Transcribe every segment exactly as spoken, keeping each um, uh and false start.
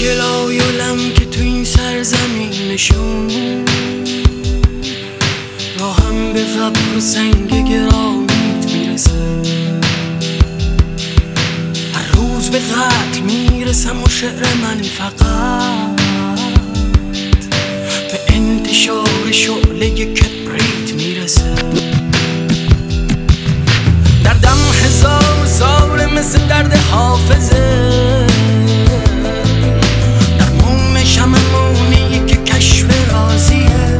گلای و لم که تو این سرزمینشون راهم به قبر و سنگ گرانیت میرسه. هر روز به قتل میرسم و شعر من فقط به انتشار شعله کبریت میرسه. دردم هزار سال مثل درد حافظه، در موم شمعونی که کشف رازیه.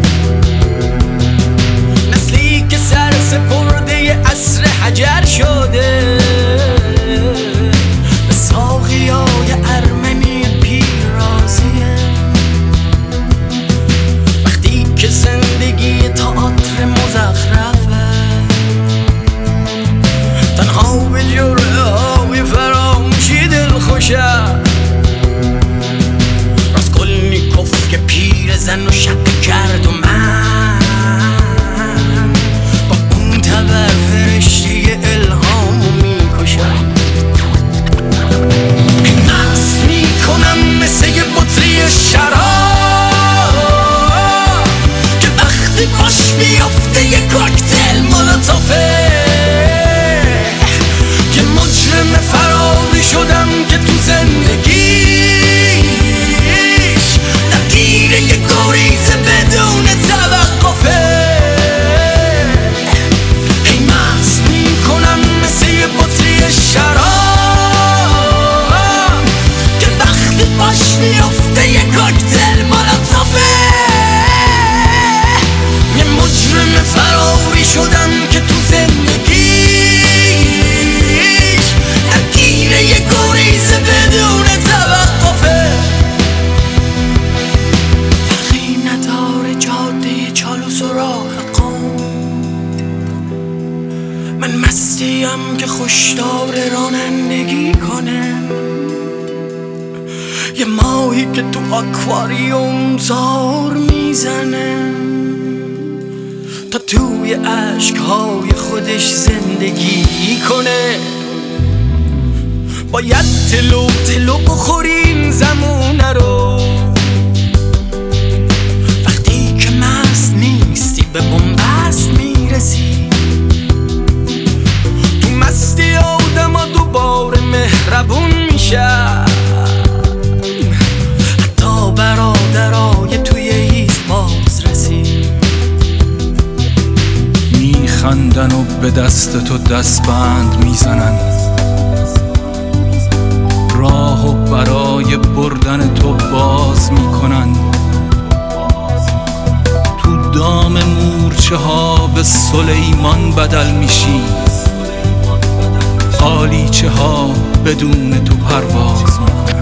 نسلی که سر سپرده عصر حجر شده، به ساقیای ارمنی پیر رازیه. وقتی که زندگی تئاتر مزخرفه، تنها به جرعه های فراموشی دل خوشه. راسکولنیکوف که پیر زن و شک کرد و من با اون تبر فرشته الهامو میکشم. مست میکنم مثل یه بطری شراب که وقتی باش بیافته یه کوکتل مولوتوفه. یه مجرم فراری شدم که تو زندگیش درگیر یه گریز بدون توقفه. هی مست میکنم مثل یه بطری شراب که وقتی باش میافته یه کوکتل مولوتوفه. یه مجرم فراری شدم که تو زندگیش درگیر یه گریز بدون توقفه. فرقی نداره جاده چالوس و راه قم، من مستیم که خوشدار رانندگی کنم. یه ماهی که تو آکواریوم زار میزنه تا توی عشقهای خودش زندگی کنه. باید تلو تلو بخوریم زمونه رو، وقتی که مست نیستی به بنبست میرسی. تو مستی آدم ها دوباره مهربون میشن، حتی برادرای توی هیست باز رسی. میخندن و به دست تو دستبند میزنن، راه و برای بردن تو باز میکنن. تو دام مورچه ها به سلیمان بدل میشی، قالیچه ها بدون تو پرواز میکنن.